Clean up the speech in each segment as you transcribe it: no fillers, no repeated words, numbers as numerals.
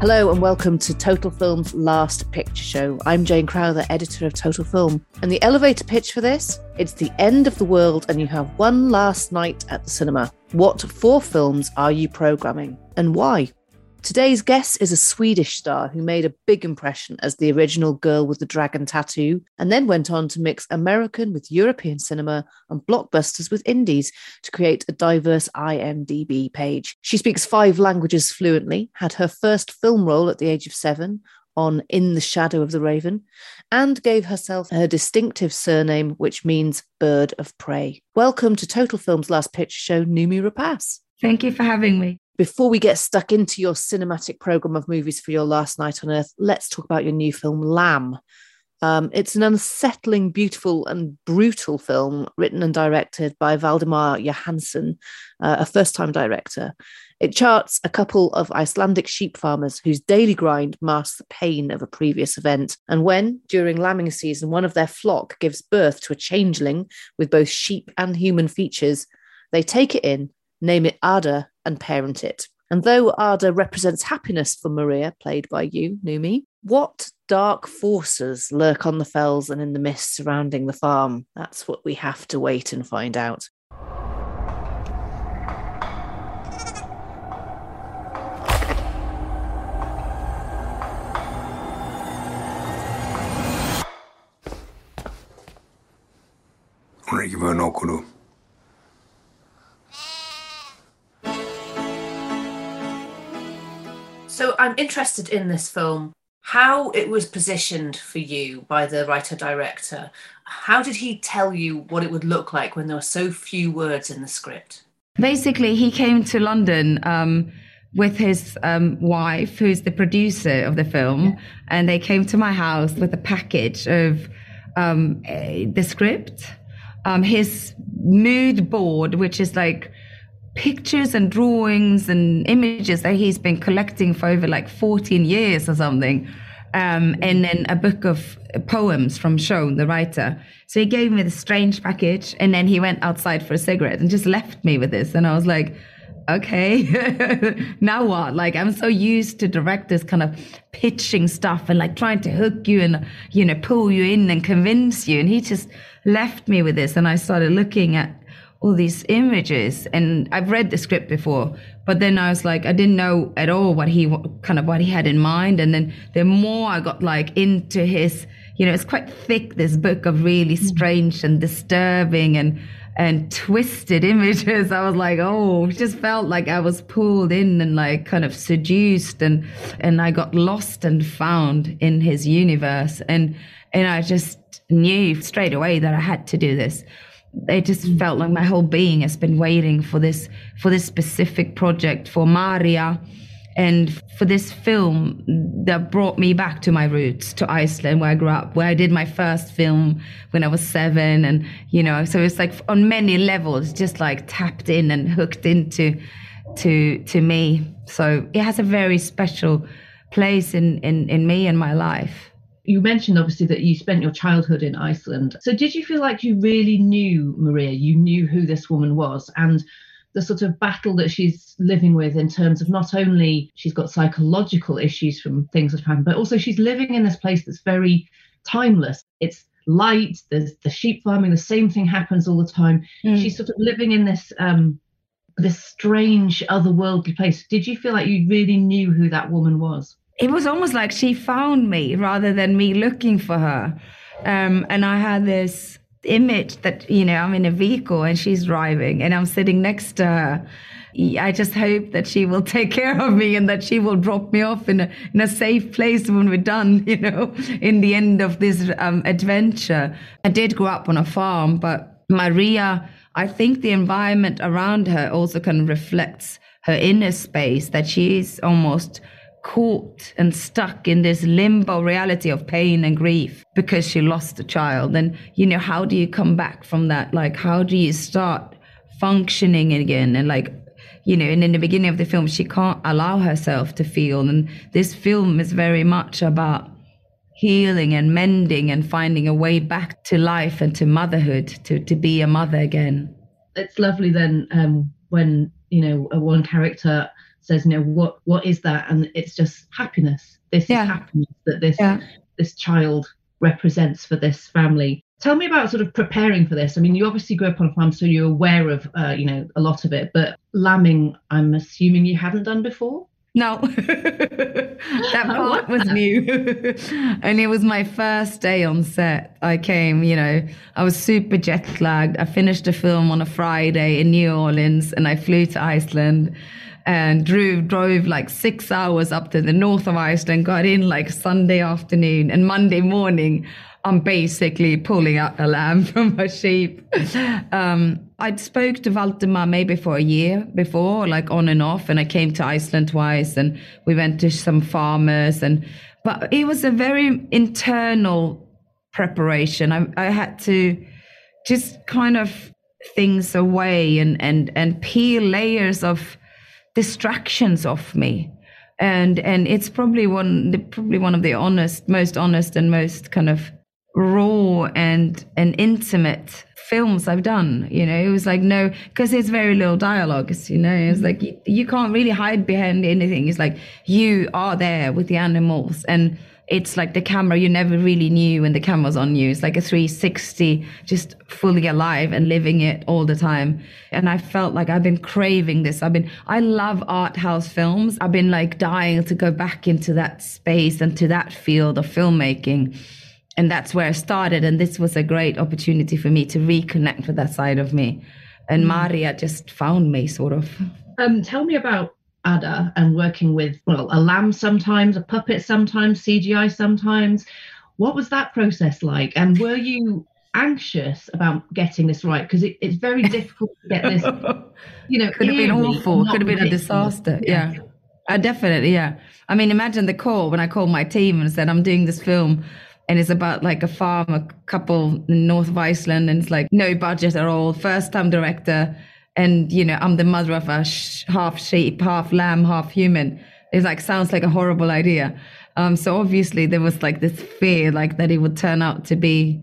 Hello and welcome to Total Film's Last Picture Show. I'm Jane Crowther, editor of Total Film. And the elevator pitch for this? It's the end of the world and you have one last night at the cinema. What 4 films are you programming and why? Today's guest is a Swedish star who made a big impression as the original Girl with the Dragon Tattoo and then went on to mix American with European cinema and blockbusters with indies to create a diverse IMDb page. She speaks 5 languages fluently, had her first film role at the age of 7 on In the Shadow of the Raven, and gave herself her distinctive surname, which means Bird of Prey. Welcome to Total Film's Last Picture Show, Noomi Rapace. Thank you for having me. Before we get stuck into your cinematic programme of movies for your last night on Earth, let's talk about your new film, Lamb. It's an unsettling, beautiful and brutal film written and directed by Valdemar Johansen, a first-time director. It charts a couple of Icelandic sheep farmers whose daily grind masks the pain of a previous event. And when, during lambing season, one of their flock gives birth to a changeling with both sheep and human features, they take it in, name it Ada, and parent it. And though Ada represents happiness for Maria, played by you, Noomi, what dark forces lurk on the fells and in the mist surrounding the farm? That's what we have to wait and find out. So I'm interested in this film, how it was positioned for you by the writer-director. How did he tell you what it would look like when there were so few words in the script? Basically, he came to London with his wife, who's the producer of the film, and they came to my house with a package of the script, his mood board, which is like pictures and drawings and images that he's been collecting for over like 14 years or something. And then a book of poems from Sean, the writer. So he gave me the strange package and then he went outside for a cigarette and just left me with this. And I was like, okay, now what? Like, I'm so used to directors kind of pitching stuff and like trying to hook you and, you know, pull you in and convince you. And he just left me with this. And I started looking at all these images, and I've read the script before, but then I was like, I didn't know at all what he had in mind. And then the more I got like into his, you know, it's quite thick, this book of really strange and disturbing and twisted images. I was like, oh, it just felt like I was pulled in and like kind of seduced, and I got lost and found in his universe. And I just knew straight away that I had to do this. It just felt like my whole being has been waiting for this specific project, for Maria, and for this film that brought me back to my roots, to Iceland, where I grew up, where I did my first film when I was 7. And, you know, so it's like on many levels, just like tapped in and hooked into to me. So it has a very special place in me and my life. You mentioned obviously that you spent your childhood in Iceland. So did you feel like you really knew Maria? You knew who this woman was and the sort of battle that she's living with in terms of not only she's got psychological issues from things that have happened, but also she's living in this place that's very timeless. It's light, there's the sheep farming, the same thing happens all the time. She's sort of living in this strange otherworldly place. Did you feel like you really knew who that woman was? It was almost like she found me rather than me looking for her. And I had this image that, you know, I'm in a vehicle and she's driving and I'm sitting next to her. I just hope that she will take care of me and that she will drop me off in a safe place when we're done, you know, in the end of this adventure. I did grow up on a farm, but Maria, I think the environment around her also kind of reflects her inner space, that she is almost caught and stuck in this limbo reality of pain and grief because she lost a child. And, you know, how do you come back from that? Like, how do you start functioning again? And like, you know, and in the beginning of the film, she can't allow herself to feel. And this film is very much about healing and mending and finding a way back to life and to motherhood, to be a mother again. It's lovely then when, you know, one character says, what is that? And it's just happiness. This is happiness that this child represents for this family. Tell me about sort of preparing for this. I mean, you obviously grew up on a farm, so you're aware of, a lot of it, but lambing, I'm assuming you hadn't done before? No, that part was new. And it was my first day on set. I came, I was super jet lagged. I finished the film on a Friday in New Orleans, and I flew to Iceland and drove like 6 hours up to the north of Iceland, got in like Sunday afternoon, and Monday morning, I'm basically pulling out a lamb from a sheep. I'd spoke to Valdimar maybe for a year before, like on and off, and I came to Iceland twice, and we went to some farmers, but it was a very internal preparation. I had to just kind of things away and peel layers of distractions off me. And it's probably one of the most honest and most kind of raw and intimate films I've done. It was like, no, because it's very little dialogue, it's like you can't really hide behind anything. It's like you are there with the animals, and it's like the camera, you never really knew when the camera's on you. It's like a 360, just fully alive and living it all the time. And I felt like I've been craving this. I love art house films. I've been like dying to go back into that space and to that field of filmmaking. And that's where I started. And this was a great opportunity for me to reconnect with that side of me. And Maria just found me, sort of. Tell me about Ada and working with, a lamb sometimes, a puppet sometimes, CGI sometimes. What was that process like? And were you anxious about getting this right? Because it's very difficult to get this, Could have been awful. Could have been a disaster. Yeah. Definitely, yeah. I mean, imagine the call when I called my team and said, I'm doing this film. And it's about like a farmer couple in north of Iceland, and it's like no budget at all, first time director. And, I'm the mother of a half sheep, half lamb, half human. It's like, sounds like a horrible idea. So obviously there was like this fear, like that it would turn out to be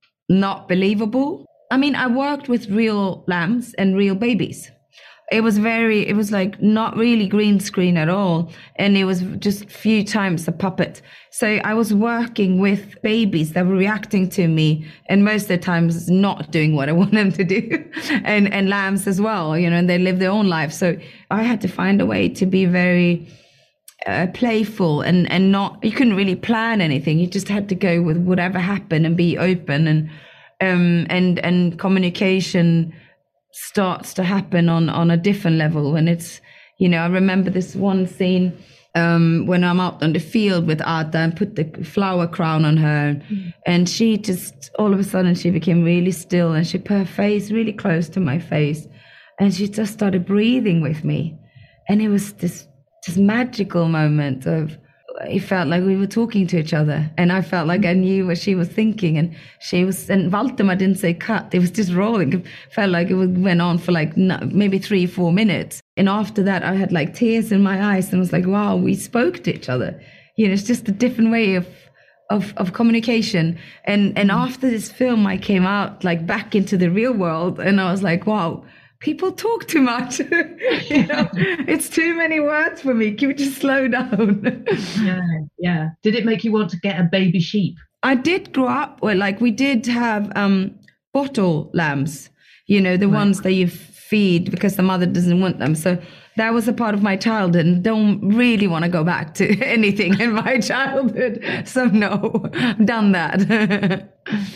not believable. I mean, I worked with real lambs and real babies. It was like not really green screen at all. And it was just a few times a puppet. So I was working with babies that were reacting to me, and most of the times not doing what I want them to do. and lambs as well, and they live their own life. So I had to find a way to be very playful and not, you couldn't really plan anything. You just had to go with whatever happened and be open, and communication starts to happen on a different level when it's, I remember this one scene when I'm out on the field with Ada and put the flower crown on her, and she just all of a sudden she became really still, and she put her face really close to my face, and she just started breathing with me, and it was this magical moment of, it felt like we were talking to each other, and I felt like I knew what she was thinking, and Valdimar didn't say cut, it was just rolling. It felt like it went on for like maybe 3-4 minutes, and after that I had like tears in my eyes, and was like, wow, we spoke to each other. It's just a different way of communication. And after this film I came out like back into the real world, and I was like, wow, people talk too much. It's too many words for me. Can we just slow down? Yeah. Did it make you want to get a baby sheep? I did grow up where, like, we did have bottle lambs, the ones that you feed because the mother doesn't want them. So that was a part of my childhood, and don't really want to go back to anything in my childhood. So no, I've done that.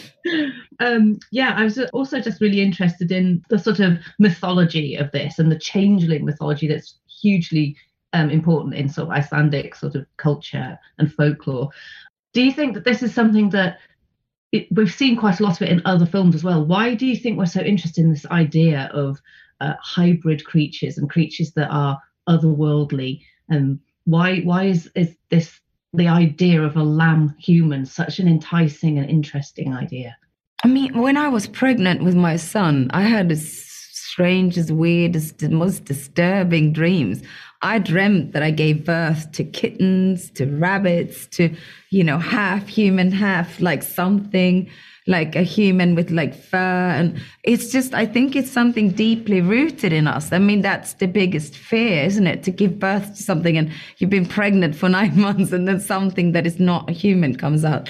I was also just really interested in the sort of mythology of this, and the changeling mythology that's hugely important in sort of Icelandic sort of culture and folklore. Do you think that this is something that we've seen quite a lot of it in other films as well? Why do you think we're so interested in this idea of hybrid creatures and creatures that are otherworldly? And why is this, the idea of a lamb human, such an enticing and interesting idea? I mean, when I was pregnant with my son, I had the strangest, weirdest, the most disturbing dreams. I dreamt that I gave birth to kittens, to rabbits, to, half human, half like something, like a human with like fur. And it's just, I think it's something deeply rooted in us. I mean, that's the biggest fear, isn't it? To give birth to something and you've been pregnant for 9 months and then something that is not a human comes out.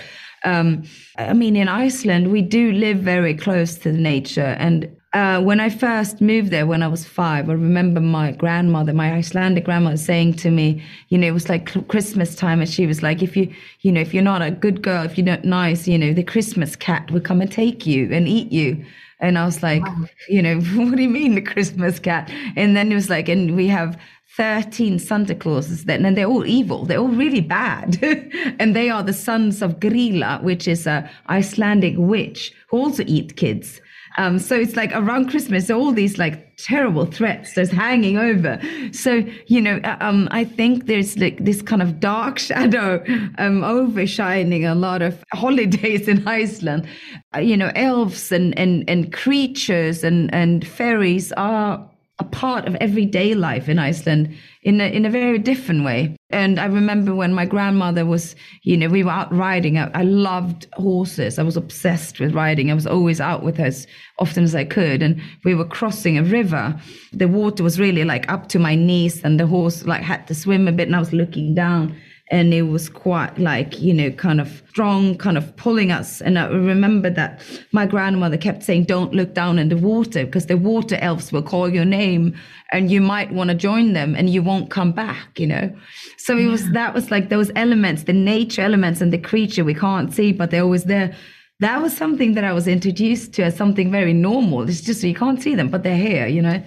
I mean, in Iceland, we do live very close to nature. And when I first moved there, when I was 5, I remember my grandmother, my Icelandic grandmother, saying to me, you know, it was like Christmas time, and she was like, if you're not a good girl, if you're not nice, you know, the Christmas cat will come and take you and eat you. And I was like, wow. You know, what do you mean the Christmas cat? And then it was like, and we have 13 Santa Clauses then, and they're all evil. They're all really bad. And they are the sons of Grýla, which is a Icelandic witch who also eat kids. So it's like around Christmas, all these like terrible threats that's hanging over. So, you know, I think there's like this kind of dark shadow overshining a lot of holidays in Iceland. You know, elves and creatures and fairies are a part of everyday life in Iceland in a very different way. And I remember when my grandmother was, you know, we were out riding. I loved horses. I was obsessed with riding. I was always out with her as often as I could. And we were crossing a river. The water was really like up to my knees, and the horse like had to swim a bit, and I was looking down. And it was quite like, you know, kind of strong, kind of pulling us. And I remember that my grandmother kept saying, don't look down in the water, because the water elves will call your name and you might want to join them and you won't come back, you know. So it was, that was like those elements, the nature elements and the creature we can't see, but they're always there. That was something that I was introduced to as something very normal. It's just, you can't see them, but they're here, you know.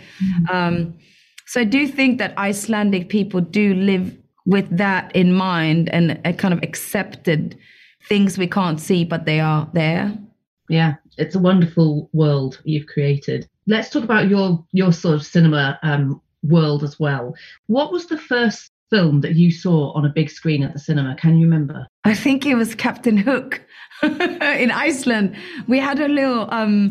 So I do think that Icelandic people do live with that in mind, and a kind of accepted things we can't see, but they are there. Yeah, it's a wonderful world you've created. Let's talk about your sort of cinema world as well. What was the first film that you saw on a big screen at the cinema? Can you remember? I think it was Captain Hook in Iceland. We had a little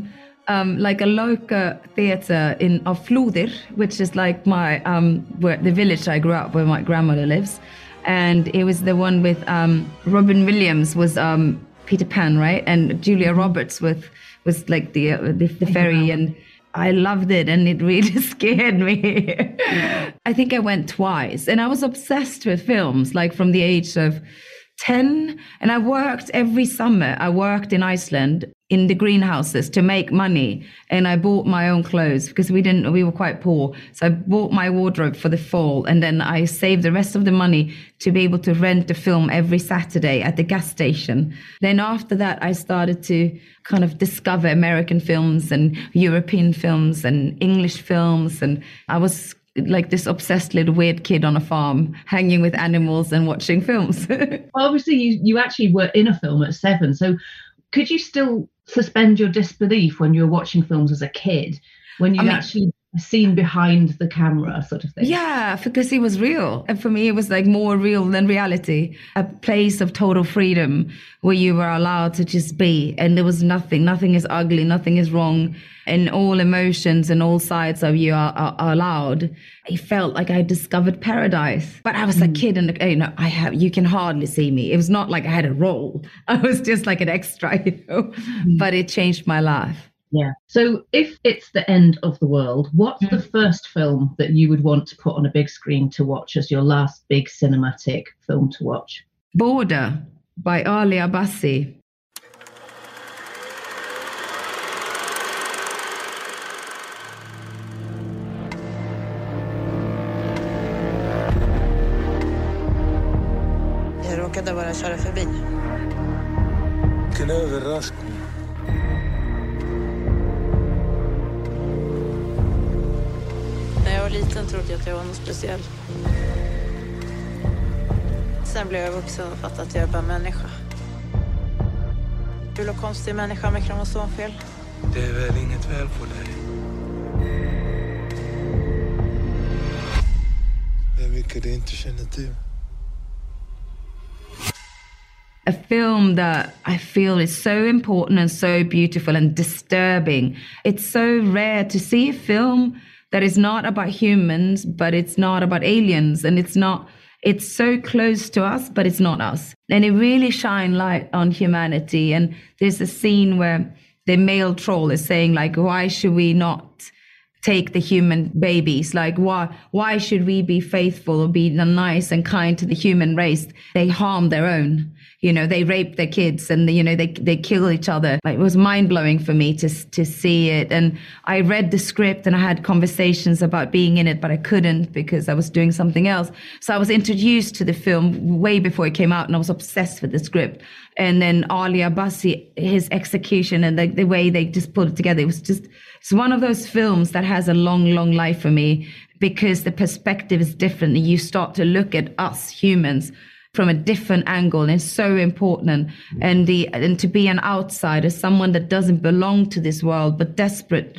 like a local theatre of Flúðir, which is like my where the village I grew up, where my grandmother lives, and it was the one with Robin Williams was Peter Pan, right, and Julia Roberts was like the fairy, and I loved it, and it really scared me. I think I went twice, and I was obsessed with films, like from the age of 10, and I worked every summer. I worked in Iceland in the greenhouses to make money, and I bought my own clothes because we were quite poor. So I bought my wardrobe for the fall, and then I saved the rest of the money to be able to rent a film every Saturday at the gas station. Then after that, I started to kind of discover American films and European films and English films, and I was like this obsessed little weird kid on a farm, hanging with animals and watching films. Well, obviously, you actually were in a film at 7. So could you still suspend your disbelief when you were watching films as a kid, when you actually seen behind the camera sort of thing? Yeah, because it was real. And for me, it was like more real than reality. A place of total freedom where you were allowed to just be. And there was nothing is ugly, nothing is wrong. And all emotions and all sides of you are allowed. I felt like I discovered paradise. But I was a kid, and you know, you can hardly see me. It was not like I had a role. I was just like an extra, you know. But it changed my life. Yeah. So if it's the end of the world, what's the first film that you would want to put on a big screen to watch as your last big cinematic film to watch? Border by Ali Abbasi. Jag råkade bara köra förbi. Vilken överraskning. När jag var liten trodde jag att jag var något speciell. Sen blev jag vuxen och fattade att jag är bara människa. Kul och konstig människa med kromosomfel. Det är väl inget fel på dig. Det är mycket du inte känner till. A film that I feel is so important and so beautiful and disturbing. It's so rare to see a film that is not about humans, but it's not about aliens, and it's it's so close to us, but it's not us. And it really shine light on humanity. And there's a scene where the male troll is saying, like, why should we not take the human babies? Like, why should we be faithful or be nice and kind to the human race? They harm their own. They rape their kids and, they kill each other. Like, it was mind blowing for me to see it. And I read the script and I had conversations about being in it, but I couldn't because I was doing something else. So I was introduced to the film way before it came out and I was obsessed with the script. And then Ali Abbasi, his execution and the way they just put it together, it's one of those films that has a long, long life for me because the perspective is different. You start to look at us humans from a different angle, and it's so important. And to be an outsider, someone that doesn't belong to this world, but desperate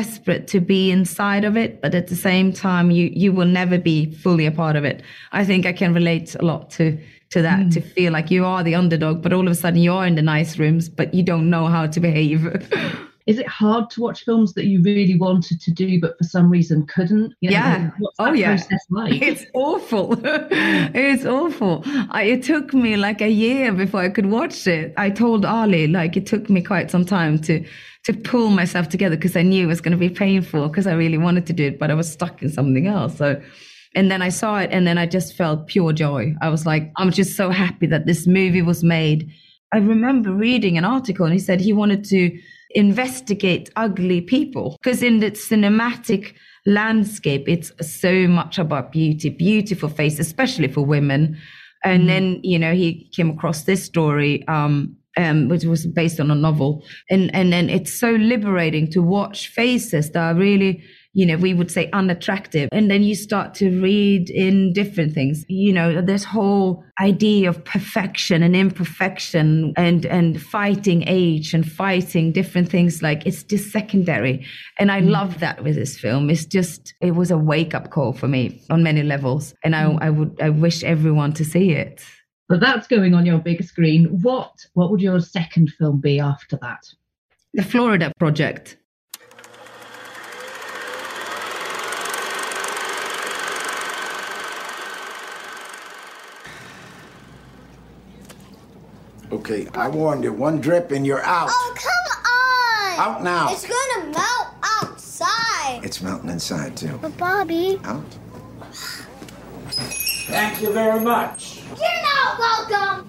to be inside of it, but at the same time, you will never be fully a part of it. I think I can relate a lot to that, to feel like you are the underdog, but all of a sudden you are in the nice rooms, but you don't know how to behave. Is it hard to watch films that you really wanted to do, but for some reason couldn't? What's that process like? It's awful. It's awful. It took me like a year before I could watch it. I told Ali, like, it took me quite some time to pull myself together because I knew it was going to be painful because I really wanted to do it, but I was stuck in something else. And then I saw it and then I just felt pure joy. I was like, I'm just so happy that this movie was made. I remember reading an article and he said he wanted to investigate ugly people because in the cinematic landscape, it's so much about beauty, beautiful face, especially for women. And then, he came across this story, which was based on a novel. And then it's so liberating to watch faces that are really, we would say unattractive. And then you start to read in different things, this whole idea of perfection and imperfection and fighting age and fighting different things. Like, it's just secondary. And I love that with this film. It was a wake up call for me on many levels. And I wish everyone to see it. But that's going on your big screen. What would your second film be after that? The Florida Project. Okay, I warned you. One drip and you're out. Oh, come on! Out now. It's gonna melt outside. It's melting inside, too. But Bobby... Out. Thank you very much. You're not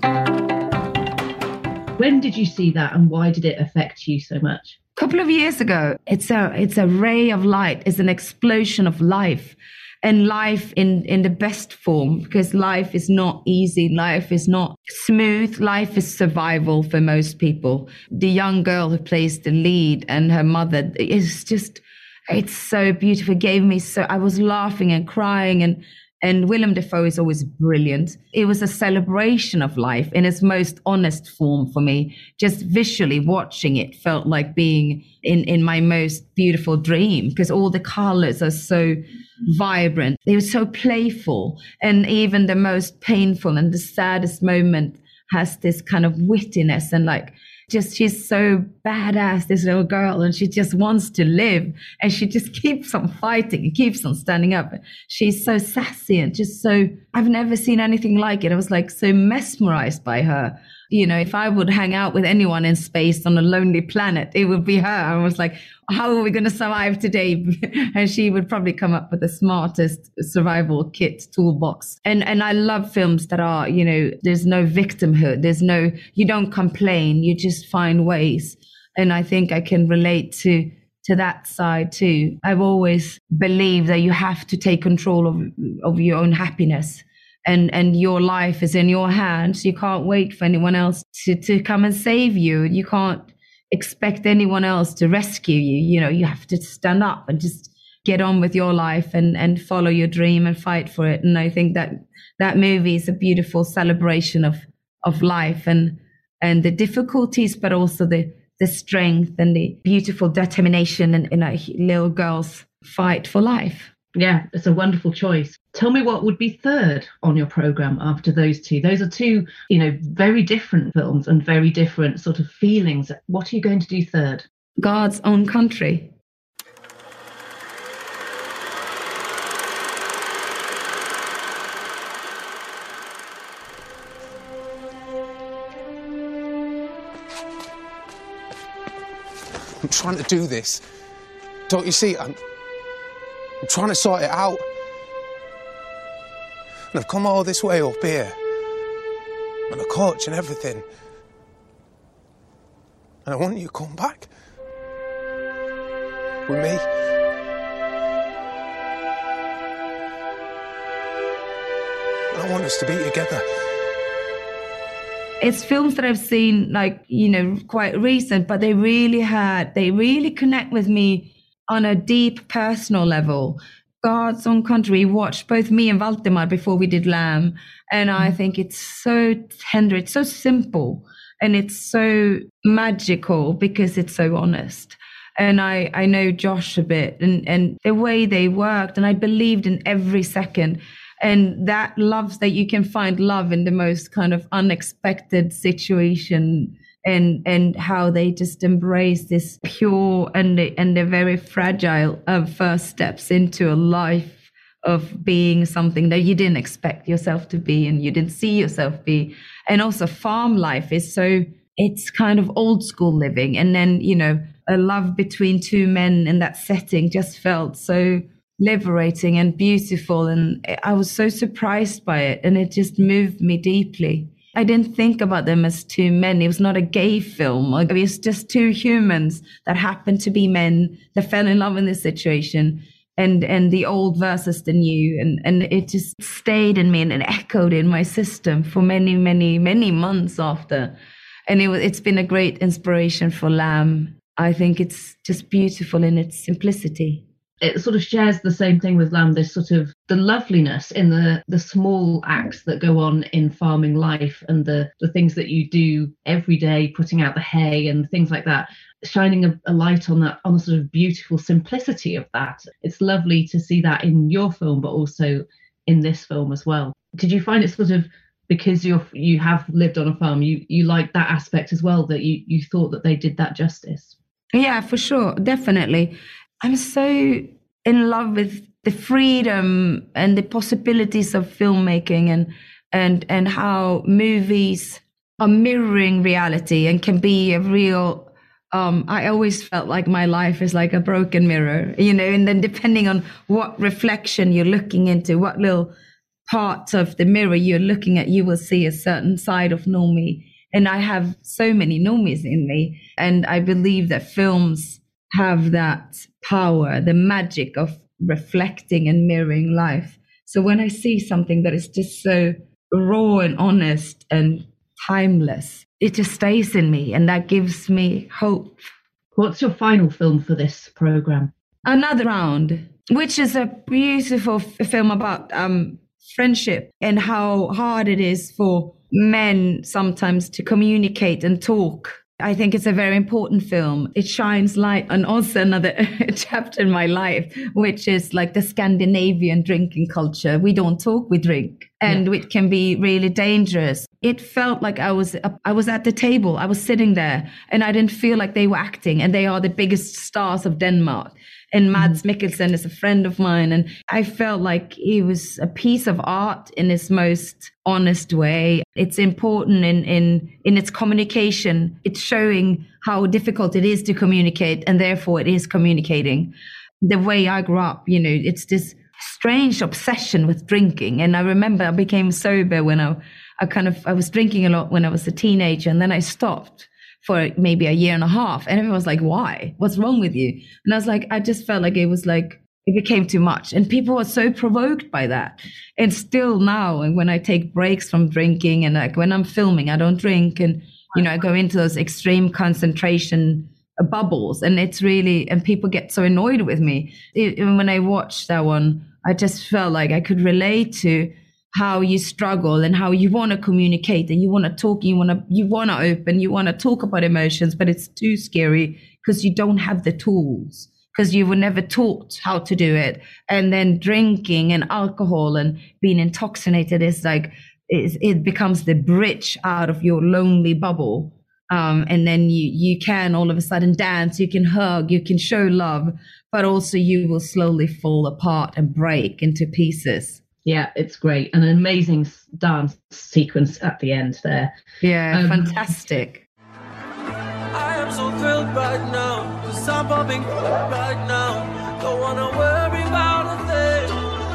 welcome! When did you see that and why did it affect you so much? A couple of years ago. It's a ray of light. It's an explosion of life. And life in the best form, because life is not easy. Life is not smooth. Life is survival for most people. The young girl who plays the lead and her mother is it's so beautiful. It gave me I was laughing and crying and Willem Dafoe is always brilliant. It was a celebration of life in its most honest form for me. Just visually watching it felt like being in my most beautiful dream because all the colors are so vibrant. They were so playful. And even the most painful and the saddest moment has this kind of wittiness and she's so badass, this little girl, and she just wants to live and she just keeps on fighting and keeps on standing up. She's so sassy and I've never seen anything like it. I was so mesmerized by her. If I would hang out with anyone in space on a lonely planet, it would be her. I was like, how are we going to survive today? And she would probably come up with the smartest survival kit toolbox. And I love films that are, there's no victimhood. You don't complain. You just find ways. And I think I can relate to that side too. I've always believed that you have to take control of your own happiness. And your life is in your hands. You can't wait for anyone else to come and save you. You can't expect anyone else to rescue you. You have to stand up and just get on with your life and follow your dream and fight for it. And I think that movie is a beautiful celebration of life and the difficulties, but also the strength and the beautiful determination in a little girl's fight for life. Yeah, it's a wonderful choice. Tell me what would be third on your programme after those two. Those are two, very different films and very different sort of feelings. What are you going to do third? God's Own Country. I'm trying to do this. Don't you see? I'm trying to sort it out. And I've come all this way up here. On a coach and everything. And I want you to come back. With me. I want us to be together. It's films that I've seen, like, you know, quite recent, but they really connect with me on a deep personal level. God's Own Country, watched both me and Valdemar before we did Lamb. And I think it's so tender, it's so simple, and it's so magical because it's so honest. And I know Josh a bit, and the way they worked, and I believed in every second. And that love, that you can find love in the most kind of unexpected situation, and how they just embrace this pure and the very fragile first steps into a life of being something that you didn't expect yourself to be and you didn't see yourself be. And also farm life is so, it's kind of old school living. And then, you know, a love between two men in that setting just felt so liberating and beautiful, and I was so surprised by it, and it just moved me deeply. I didn't think about them as two men. It was not a gay film. It was just two humans that happened to be men that fell in love in this situation, and the old versus the new, and it just stayed in me and it echoed in my system for many months after. And it's been a great inspiration for Lamb. I think it's just beautiful in its simplicity. It sort of shares the same thing with Lamb, this sort of the loveliness in the small acts that go on in farming life, and the things that you do every day, putting out the hay and things like that, shining a light on that, on the sort of beautiful simplicity of that. It's lovely to see that in your film, but also in this film as well. Did you find it sort of, because you have lived on a farm, you like that aspect as well, that you thought that they did that justice? Yeah, for sure, definitely. I'm so in love with the freedom and the possibilities of filmmaking, and how movies are mirroring reality and can be a real, I always felt like my life is like a broken mirror, you know, and then depending on what reflection you're looking into, what little parts of the mirror you're looking at, you will see a certain side of Noomi. And I have so many Noomis in me, and I believe that films have that power, the magic of reflecting and mirroring life. So when I see something that is just so raw and honest and timeless, it just stays in me, and that gives me hope. What's your final film for this programme? Another Round, which is a beautiful film about friendship and how hard it is for men sometimes to communicate and talk. I think it's a very important film. It shines light on also another chapter in my life, which is like the Scandinavian drinking culture. We don't talk, we drink, and it can be really dangerous. It felt like I was at the table, I was sitting there, and I didn't feel like they were acting, and they are the biggest stars of Denmark. And Mads Mikkelsen is a friend of mine, and I felt like it was a piece of art in its most honest way. It's important in its communication. It's showing how difficult it is to communicate, and therefore it is communicating. The way I grew up, you know, it's this strange obsession with drinking. And I remember I became sober when I was drinking a lot when I was a teenager, and then I stopped for maybe a year and a half. And everyone was like, why? What's wrong with you? And I was like, I just felt like it became too much. And people were so provoked by that. And still now, and when I take breaks from drinking, and like when I'm filming, I don't drink. And, you know, I go into those extreme concentration bubbles, and it's really, and people get so annoyed with me. When I watched that one, I just felt like I could relate to how you struggle and how you want to communicate, and you want to talk, you want to open, you want to talk about emotions, but it's too scary because you don't have the tools, because you were never taught how to do it. And then drinking and alcohol and being intoxicated is like, it becomes the bridge out of your lonely bubble. And then you can all of a sudden dance, you can hug, you can show love, but also you will slowly fall apart and break into pieces. Yeah, it's great. An amazing dance sequence at the end there. Yeah, fantastic. I am so thrilled right now. yes, I'm bumping right now. Don't wanna worry about a thing,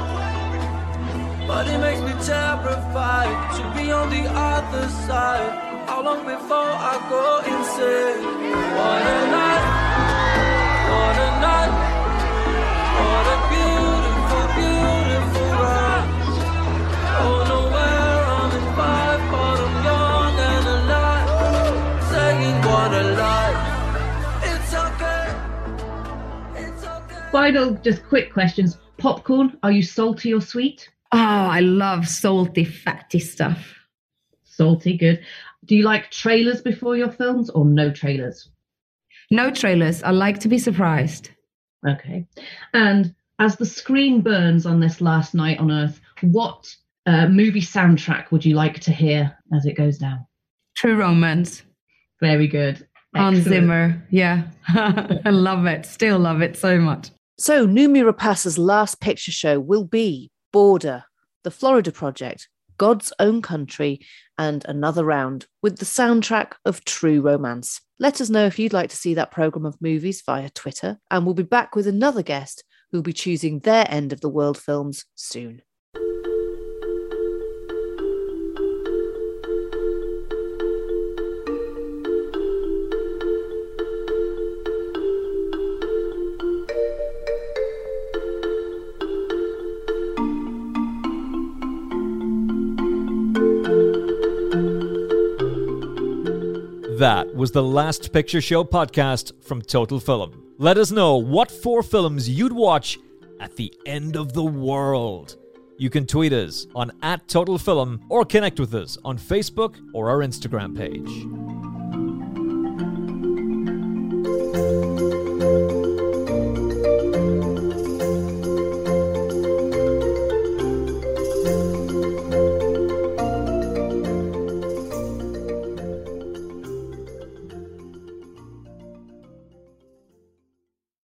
but it makes me terrified to be on the other side. How long before I go insane? What a night, what a night, what a beautiful, beautiful ride. Oh, nowhere I'm in 5, but I'm young and alive, saying what a life. It's okay, it's okay. Final, just quick questions. Popcorn, are you salty or sweet? Oh, I love salty, fatty stuff. Salty, good. Do you like trailers before your films or no trailers? No trailers. I like to be surprised. Okay. And as the screen burns on this last night on Earth, what movie soundtrack would you like to hear as it goes down? True Romance. Very good. Hans Zimmer. Yeah. I love it. Still love it so much. So Noomi Rapaz's last picture show will be Border, The Florida Project, God's Own Country, and Another Round, with the soundtrack of True Romance. Let us know if you'd like to see that programme of movies via Twitter, and we'll be back with another guest who'll be choosing their end of the world films soon. That was the Last Picture Show podcast from Total Film. Let us know what 4 films you'd watch at the end of the world. You can tweet us on @TotalFilm or connect with us on Facebook or our Instagram page.